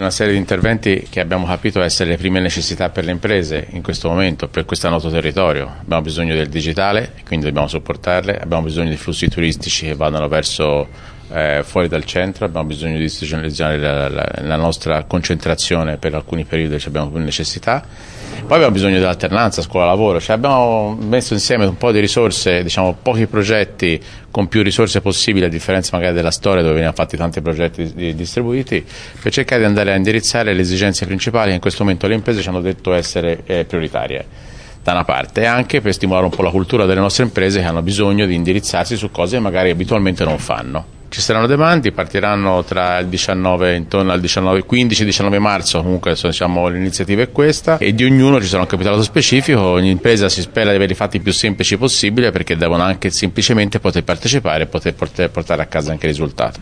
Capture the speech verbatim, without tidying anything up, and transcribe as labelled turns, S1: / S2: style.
S1: Una serie di interventi che abbiamo capito essere le prime necessità per le imprese in questo momento, per questo nostro territorio. Abbiamo bisogno del digitale, quindi dobbiamo supportarle, abbiamo bisogno di flussi turistici che vadano verso eh, fuori dal centro, abbiamo bisogno di istituzionalizzare la, la, la nostra concentrazione per alcuni periodi che abbiamo più necessità. Poi abbiamo bisogno dell'alternanza scuola-lavoro, cioè abbiamo messo insieme un po' di risorse, diciamo pochi progetti con più risorse possibili, a differenza magari della storia dove venivano fatti tanti progetti distribuiti, per cercare di andare a indirizzare le esigenze principali che in questo momento le imprese ci hanno detto essere eh, prioritarie, da una parte, e anche per stimolare un po' la cultura delle nostre imprese che hanno bisogno di indirizzarsi su cose che magari abitualmente non fanno. Ci saranno dei bandi, partiranno tra il diciannove, intorno al diciannove, quindici diciannove marzo, comunque diciamo, l'iniziativa è questa, e di ognuno ci sarà un capitolato specifico. Ogni impresa si spera di averli fatti più semplici possibile, perché devono anche semplicemente poter partecipare e poter portare a casa anche il risultato.